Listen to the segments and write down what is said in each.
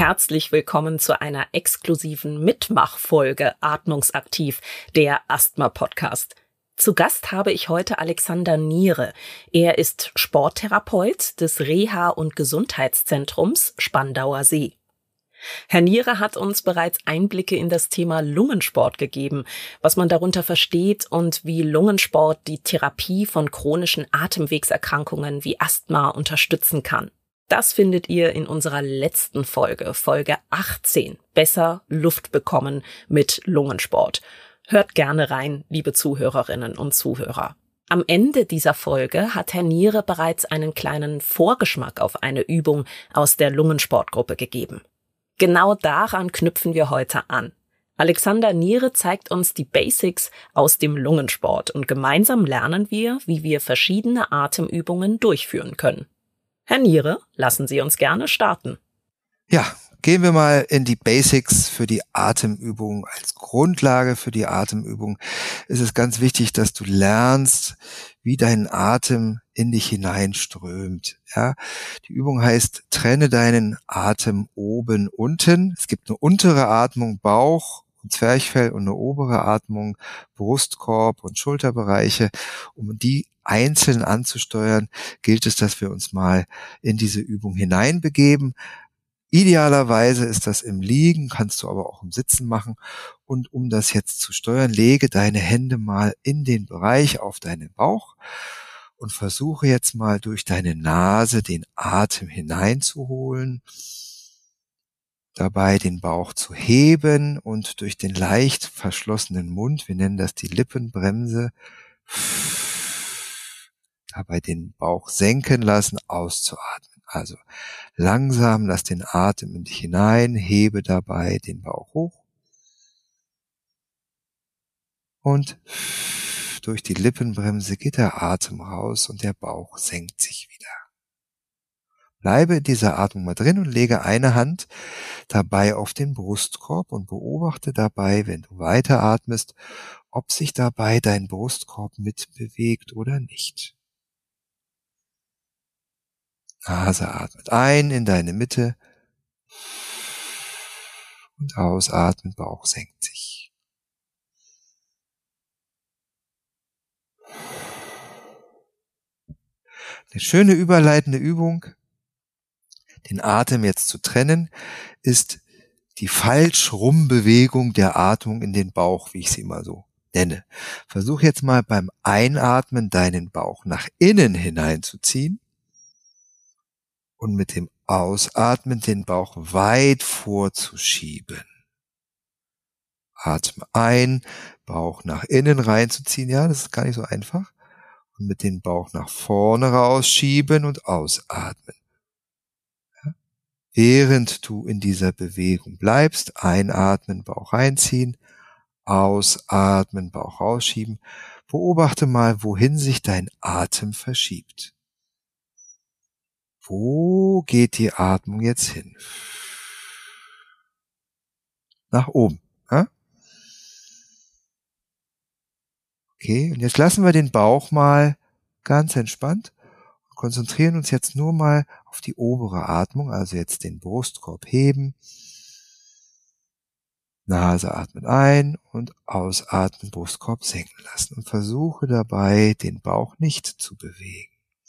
Herzlich willkommen zu einer exklusiven Mitmachfolge Atmungsaktiv, der Asthma-Podcast. Zu Gast habe ich heute Alexander Niere. Er ist Sporttherapeut des Reha- und Gesundheitszentrums Spandauer See. Herr Niere hat uns bereits Einblicke in das Thema Lungensport gegeben, was man darunter versteht und wie Lungensport die Therapie von chronischen Atemwegserkrankungen wie Asthma unterstützen kann. Das findet ihr in unserer letzten Folge, Folge 18, Besser Luft bekommen mit Lungensport. Hört gerne rein, liebe Zuhörerinnen und Zuhörer. Am Ende dieser Folge hat Herr Niere bereits einen kleinen Vorgeschmack auf eine Übung aus der Lungensportgruppe gegeben. Genau daran knüpfen wir heute an. Alexander Niere zeigt uns die Basics aus dem Lungensport und gemeinsam lernen wir, wie wir verschiedene Atemübungen durchführen können. Herr Niere, lassen Sie uns gerne starten. Ja, gehen wir mal in die Basics für die Atemübung. Als Grundlage für die Atemübung ist es ganz wichtig, dass du lernst, wie dein Atem in dich hineinströmt. Ja, die Übung heißt, trenne deinen Atem oben, unten. Es gibt eine untere Atmung, Bauch und Zwerchfell und eine obere Atmung, Brustkorb und Schulterbereiche. Um die einzeln anzusteuern, gilt es, dass wir uns mal in diese Übung hineinbegeben. Idealerweise ist das im Liegen, kannst du aber auch im Sitzen machen. Und um das jetzt zu steuern, lege deine Hände mal in den Bereich auf deinen Bauch und versuche jetzt mal durch deine Nase den Atem hineinzuholen, dabei den Bauch zu heben und durch den leicht verschlossenen Mund, wir nennen das die Lippenbremse, dabei den Bauch senken lassen, auszuatmen. Also langsam lass den Atem in dich hinein, hebe dabei den Bauch hoch und durch die Lippenbremse geht der Atem raus und der Bauch senkt sich wieder. Bleibe in dieser Atmung mal drin und lege eine Hand dabei auf den Brustkorb und beobachte dabei, wenn du weiteratmest, ob sich dabei dein Brustkorb mitbewegt oder nicht. Nase atmet ein in deine Mitte und ausatmet, Bauch senkt sich. Eine schöne überleitende Übung, den Atem jetzt zu trennen, ist die Falsch-Rum-Bewegung der Atmung in den Bauch, wie ich sie immer so nenne. Versuch jetzt mal beim Einatmen deinen Bauch nach innen hineinzuziehen und mit dem Ausatmen den Bauch weit vorzuschieben. Atme ein, Bauch nach innen reinzuziehen. Ja, das ist gar nicht so einfach. Und mit dem Bauch nach vorne rausschieben und ausatmen. Ja. Während du in dieser Bewegung bleibst, einatmen, Bauch reinziehen, ausatmen, Bauch rausschieben. Beobachte mal, wohin sich dein Atem verschiebt. Wo geht die Atmung jetzt hin? Nach oben. Ja? Okay, und jetzt lassen wir den Bauch mal ganz entspannt und konzentrieren uns jetzt nur mal auf die obere Atmung, also jetzt den Brustkorb heben. Nase atmen ein und ausatmen, Brustkorb senken lassen und versuche dabei, den Bauch nicht zu bewegen.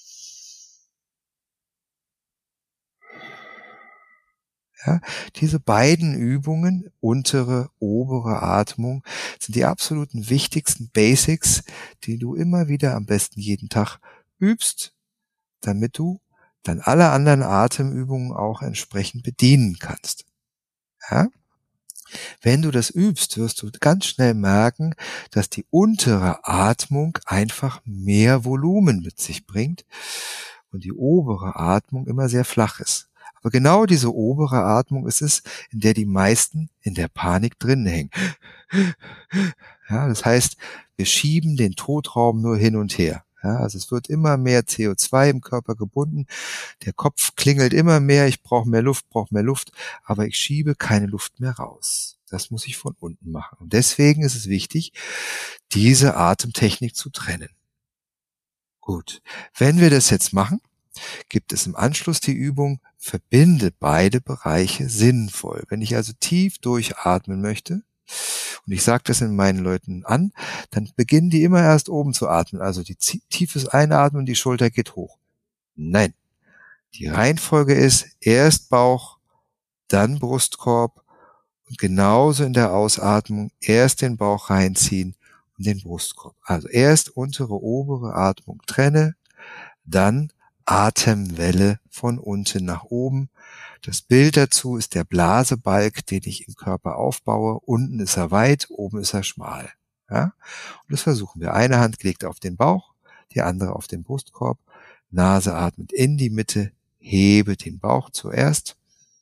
Ja, diese beiden Übungen, untere, obere Atmung, sind die absoluten wichtigsten Basics, die du immer wieder am besten jeden Tag übst, damit du dann alle anderen Atemübungen auch entsprechend bedienen kannst. Ja? Wenn du das übst, wirst du ganz schnell merken, dass die untere Atmung einfach mehr Volumen mit sich bringt und die obere Atmung immer sehr flach ist. Aber genau diese obere Atmung ist es, in der die meisten in der Panik drin hängen. Ja, das heißt, wir schieben den Totraum nur hin und her. Ja, also es wird immer mehr CO2 im Körper gebunden. Der Kopf klingelt immer mehr, ich brauche mehr Luft, aber ich schiebe keine Luft mehr raus. Das muss ich von unten machen. Und deswegen ist es wichtig, diese Atemtechnik zu trennen. Gut, wenn wir das jetzt machen, gibt es im Anschluss die Übung, verbinde beide Bereiche sinnvoll. Wenn ich also tief durchatmen möchte, und ich sage das in meinen Leuten an, dann beginnen die immer erst oben zu atmen. Also die tiefes Einatmen und die Schulter geht hoch. Nein, die Reihenfolge ist erst Bauch, dann Brustkorb und genauso in der Ausatmung erst den Bauch reinziehen und den Brustkorb. Also erst untere, obere Atmung trenne, dann Atemwelle von unten nach oben. Das Bild dazu ist der Blasebalg, den ich im Körper aufbaue. Unten ist er weit, oben ist er schmal. Ja? Und das versuchen wir. Eine Hand legt auf den Bauch, die andere auf den Brustkorb. Nase atmet in die Mitte, hebe den Bauch zuerst.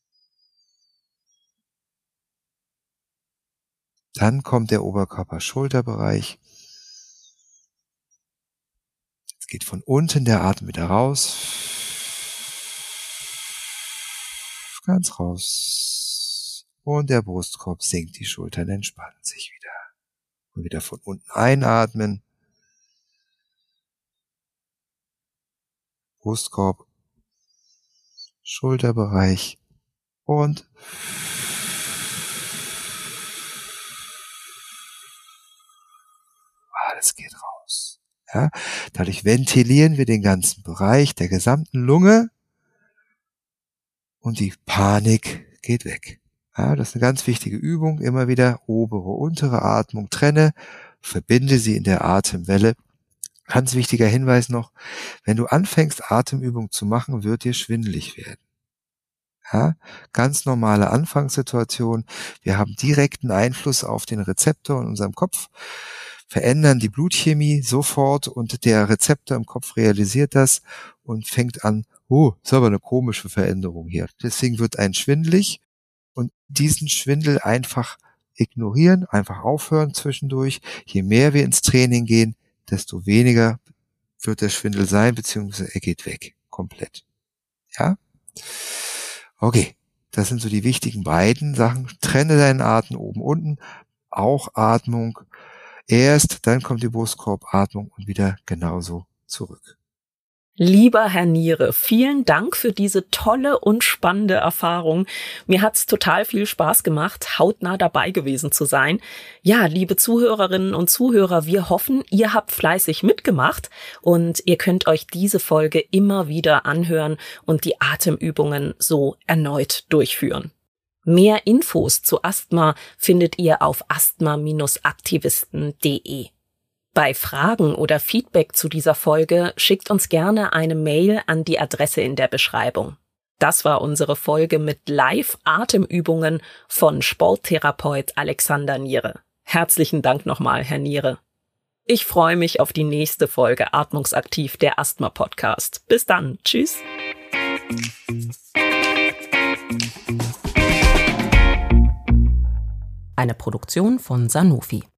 Dann kommt der Oberkörper-Schulterbereich. Jetzt geht von unten der Atem wieder raus. Ganz raus. Und der Brustkorb sinkt, die Schultern entspannen sich wieder. Und wieder von unten einatmen. Brustkorb, Schulterbereich und alles geht raus. Ja, dadurch ventilieren wir den ganzen Bereich der gesamten Lunge und die Panik geht weg. Ja, das ist eine ganz wichtige Übung. Immer wieder obere, untere Atmung trenne, verbinde sie in der Atemwelle. Ganz wichtiger Hinweis noch, wenn du anfängst, Atemübungen zu machen, wird dir schwindelig werden. Ja, ganz normale Anfangssituation. Wir haben direkten Einfluss auf den Rezeptor in unserem Kopf, verändern die Blutchemie sofort und der Rezeptor im Kopf realisiert das und fängt an, ist aber eine komische Veränderung hier. Deswegen wird ein schwindelig und diesen Schwindel einfach ignorieren, einfach aufhören zwischendurch. Je mehr wir ins Training gehen, desto weniger wird der Schwindel sein, beziehungsweise er geht weg, komplett. Ja? Okay, das sind so die wichtigen beiden Sachen. Trenne deinen Atem oben, unten, auch Atmung. Erst, dann kommt die Brustkorbatmung und wieder genauso zurück. Lieber Herr Niere, vielen Dank für diese tolle und spannende Erfahrung. Mir hat's total viel Spaß gemacht, hautnah dabei gewesen zu sein. Ja, liebe Zuhörerinnen und Zuhörer, wir hoffen, ihr habt fleißig mitgemacht und ihr könnt euch diese Folge immer wieder anhören und die Atemübungen so erneut durchführen. Mehr Infos zu Asthma findet ihr auf asthma-aktivisten.de. Bei Fragen oder Feedback zu dieser Folge schickt uns gerne eine Mail an die Adresse in der Beschreibung. Das war unsere Folge mit Live-Atemübungen von Sporttherapeut Alexander Niere. Herzlichen Dank nochmal, Herr Niere. Ich freue mich auf die nächste Folge Atmungsaktiv, der Asthma-Podcast. Bis dann. Tschüss. Eine Produktion von Sanofi.